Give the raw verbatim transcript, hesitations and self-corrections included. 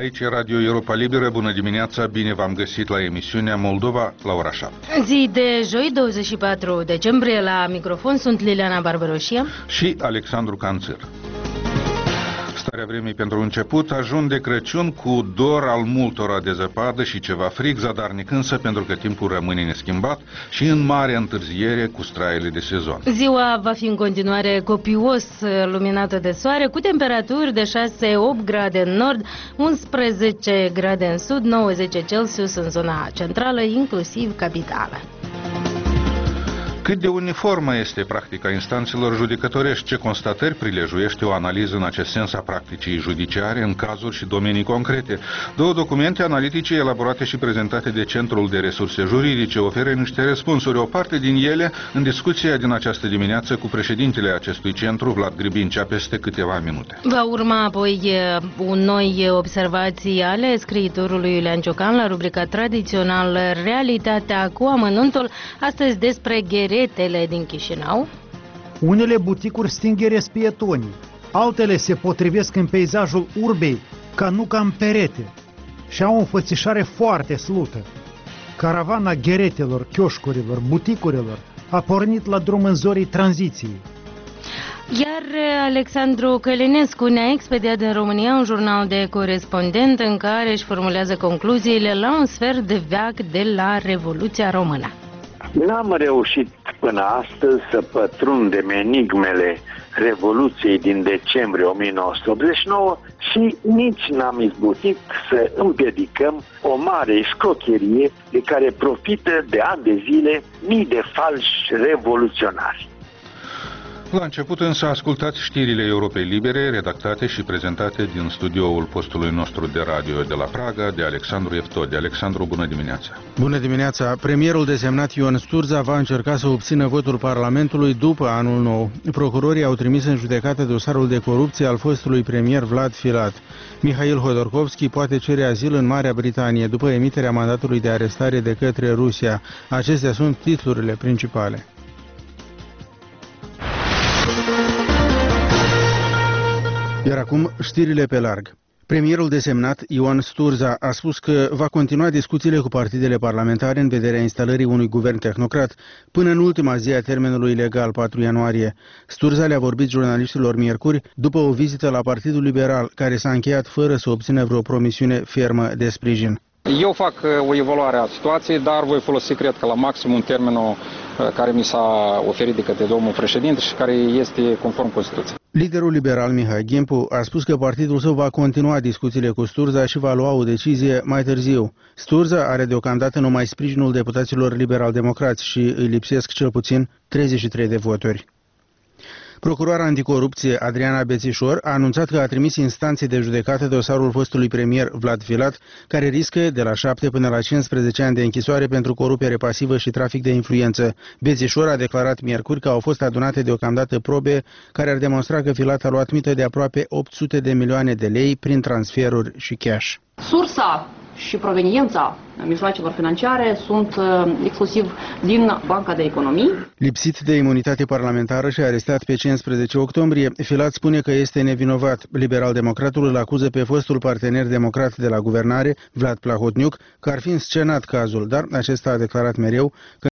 Aici e Radio Europa Liberă. Bună dimineața, bine v-am găsit la emisiunea Moldova la ora șapte. Zi de joi, douăzeci și patru decembrie, la microfon sunt Liliana Barbaroșia și Alexandru Canțăr. Starea vremii pentru început, ajun de Crăciun cu dor al multora de zăpadă și ceva frig, zadarnic însă pentru că timpul rămâne neschimbat și în mare întârziere cu straile de sezon. Ziua va fi în continuare copios luminată de soare, cu temperaturi de șase opt grade în nord, unsprezece grade în sud, nouă zece Celsius în zona centrală, inclusiv capitală. Cât de uniformă este practica instanțelor judecătorești, ce constatări prilejuiește o analiză în acest sens a practicii judiciare în cazuri și domenii concrete. Două documente analitice elaborate și prezentate de Centrul de Resurse Juridice oferă niște răspunsuri, o parte din ele în discuția din această dimineață cu președintele acestui centru, Vlad Gribincea, peste câteva minute. Va urma apoi un noi observații ale scriitorului Iulian Ciocan la rubrica tradițională Realitatea cu amănuntul, astăzi despre ghere din Chișinău. Unele buticuri stinghere spietonii, altele se potrivesc în peisajul urbei ca nu ca în perete și au o înfățișare foarte slută. Caravana gheretelor, chioșcurilor, buticurilor a pornit la drum în zorii tranziției. Iar Alexandru Călinescu ne-a expediat din România un jurnal de corespondent în care își formulează concluziile la un sfert de veac de la Revoluția Română. N-am reușit până astăzi să pătrundem enigmele Revoluției din decembrie o mie nouă sute optzeci și nouă și nici n-am izbutit să împiedicăm o mare scrocherie de care profită de ani de zile mii de falși revoluționari. La început însă ascultați știrile Europei Libere, redactate și prezentate din studioul postului nostru de radio de la Praga, de Alexandru Eftodi. Alexandru, bună dimineața! Bună dimineața! Premierul desemnat Ion Sturza va încerca să obțină votul Parlamentului după anul nou. Procurorii au trimis în judecată dosarul de corupție al fostului premier Vlad Filat. Mihail Hodorkovski poate cere azil în Marea Britanie după emiterea mandatului de arestare de către Rusia. Acestea sunt titlurile principale. Iar acum, știrile pe larg. Premierul desemnat, Ion Sturza, a spus că va continua discuțiile cu partidele parlamentare în vederea instalării unui guvern tehnocrat până în ultima zi a termenului legal, patru ianuarie. Sturza le-a vorbit jurnaliștilor miercuri după o vizită la Partidul Liberal, care s-a încheiat fără să obțină vreo promisiune fermă de sprijin. Eu fac o evaluare a situației, dar voi folosi, cred că, la maximum termenul care mi s-a oferit de către domnul președinte și care este conform Constituției. Liderul liberal Mihai Ghimpu a spus că partidul său va continua discuțiile cu Sturza și va lua o decizie mai târziu. Sturza are deocamdată numai sprijinul deputaților liberal-democrați și îi lipsesc cel puțin treizeci și trei de voturi. Procuroara anticorupție Adriana Bețișor a anunțat că a trimis instanței de judecată dosarul fostului premier Vlad Filat, care riscă de la șapte până la cincisprezece ani de închisoare pentru corupere pasivă și trafic de influență. Bețișor a declarat miercuri că au fost adunate deocamdată probe care ar demonstra că Filat a luat mită de aproape opt sute de milioane de lei prin transferuri și cash. Sursa și proveniența mijloacelor financiare sunt uh, exclusiv din Banca de Economii. Lipsit de imunitate parlamentară și arestat pe cincisprezece octombrie, Filat spune că este nevinovat. Liberal-democratul îl acuză pe fostul partener democrat de la guvernare, Vlad Plahotniuc, că ar fi înscenat cazul, dar acesta a declarat mereu că